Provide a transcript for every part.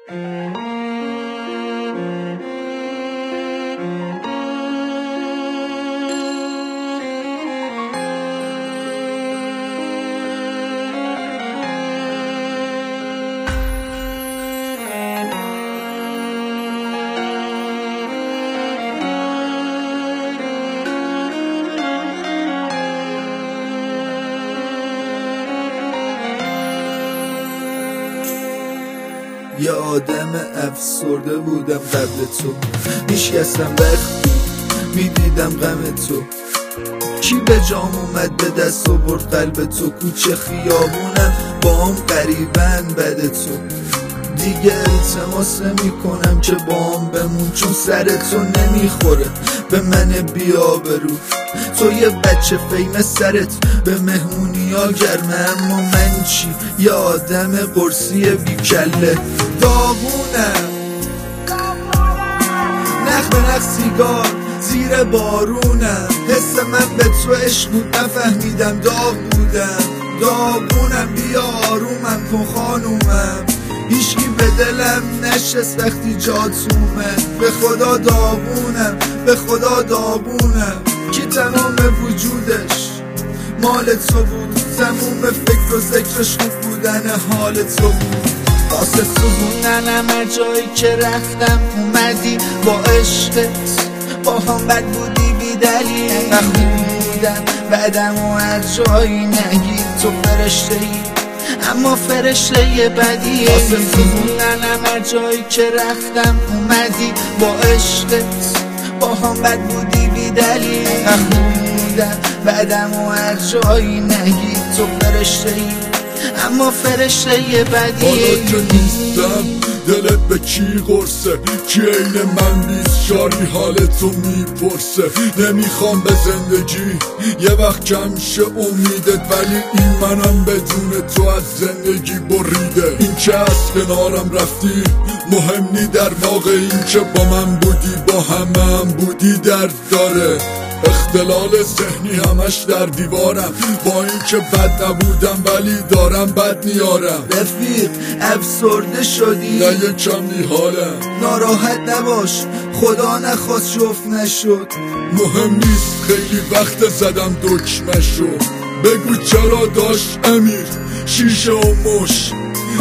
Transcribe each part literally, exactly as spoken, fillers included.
یه آدم افسرده بودم قبل تو، میشکستم وقتی میدیدم غم تو. کی به جام اومد به دست آورد قلب تو؟ کوچه خیابونم با هم قریبن بد تو. دیگه التماس نمی کنم که با هم بمون، چون سر تو نمیخوره به من بیابرو. تو یه بچه فیم سرت به مهمونی ها گرمه، اما من چی؟ یه آدم قرصی بیکله داغونم، نخ به نخ سیگار زیر بارونم. حس من به تو عشق بود نفهمیدم داغ بودم. داغونم بیا آرومم کن خانومم، هیچکی به دلم نشست وقتی جات اومد. به خدا داغونم به خدا داغونم، کی تمام وجودش مال تو بود. تموم فکر و ذکرش خوب بودن حال تو بود. واسه سوزوندنم هر جایی که رفتم اومدی با عشقت، با هم بد بودی بی دلیل. خوب بودم بعدم و هر جایی نگی تو فرشته ای، اما فرشته بدی. واسه سوزوندنم هر جایی که رفتم اومدی با عشقت، با هم بد بودی بی دلیل. بودم بعدم و هر جایی نگی تو فرشته ای، اما فرشته بدی. حالا که نیستم دلت به کی قرصه؟ کی عین من بیست شاری حالتو میپرسه؟ نمیخوام به زندگی یه وقت کم شه امیدت، ولی این منم بدون تو از زندگی بریده. این که از کنارم رفتی مهم نی، در واقع این که با من بودی با همه هم بودی درد داره. اختلال ذهنی همش در دیوارم، با این که بد نبودم ولی دارم بد میارم. رفیق افسرده شدی؟ نه یکم نی حالم. ناراحت نباش خدا نخواست جفت نشد. مهم نیست خیلی وقت زدم دکمشو. بگو چرا داشت امیر شیشه و مش،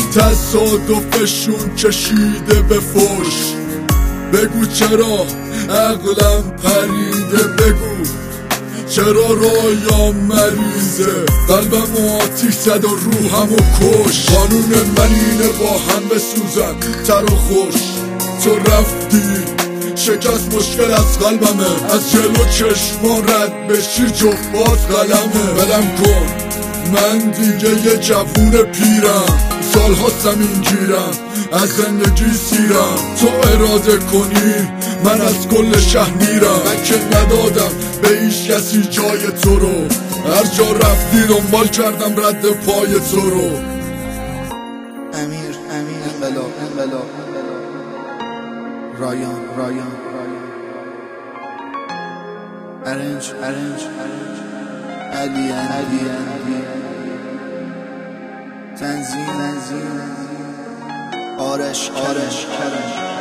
تصادفشون کشیده به فوش. بگو چرا عقلم پریده، بگو چرا رایم مریضه. قلبم آتیش زد و روحم و کش. قانون من اینه با هم بسوزن تر و خوش. تو رفتی شکست مشکل از قلبمه، از جلو چشما رد بشی جفت باز قلمه. بلم کن من دیگه یه جوون پیرم، سالها زمین گیرم از زندگی سیرم. تو اراده کنی من از کل شهر میرم. من که ندادم به هیچ کسی جای تو رو، هر جا رفتی دنبال کردم رد پای تو رو. امیر امیر انقلاب انقلاب رایان رایان ارنج ارنج علی علی تنظیم تنظیم آرش آرش کرم.